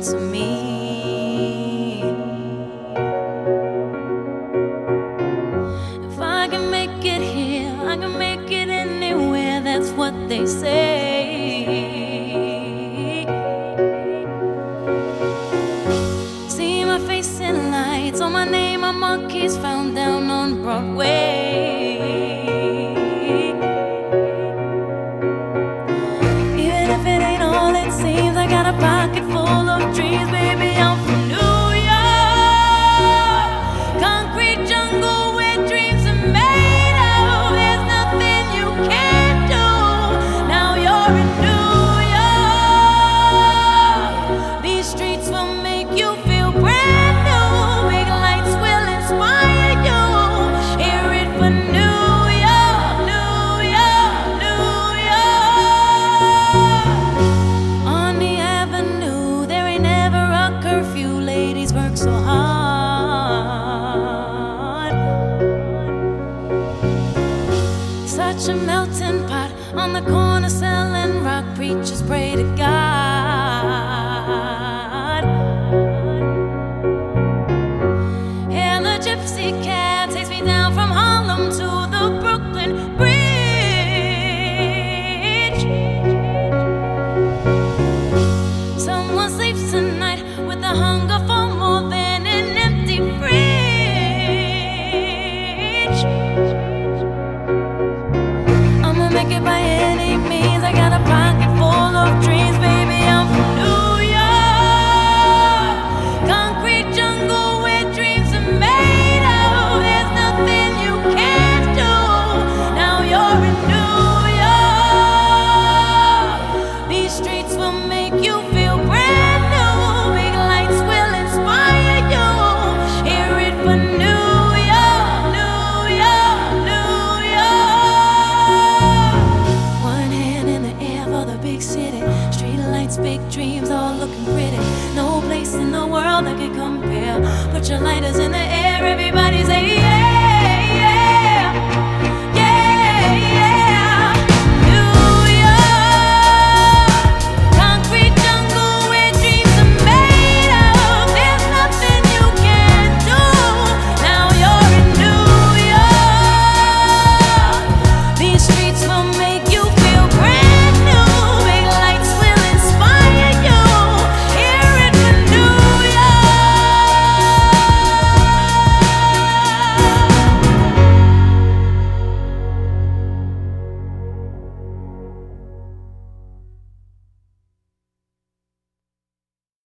to me. If I can make it here, I can make it anywhere, that's what they say. See my face in lights, on my name, my monkeys found down on Broadway. Even if it ain't all it seems, I got a pocket full of dreams, baby. I'm from New York, concrete jungle where dreams are made of. There's nothing you can't do. Now you're in New York. These streets will make you feel brand new. Big lights will inspire you. Hear it for New York, New York, New York. On the avenue, there ain't never a curfew. Ladies work so hard. Such a melting pot on the corner selling rock. Preachers pray to God. Hail a gypsy cab takes me down from Harlem to the Brooklyn Bridge. Someone sleeps tonight with a hunger for more than an empty fridge. I'ma make it by any means. I got a pocket full of dreams, baby. I'm from New York, concrete jungle where dreams are made of. There's nothing you can't do. Now you're in New York. These streets will make you feel brand new. Big lights will inspire you. Hear it for New York, New York, New York. One hand in the air for the big city. Street lights, big dreams, all looking pretty. No place in the world that can compare. Put your lighters in the air, everybody.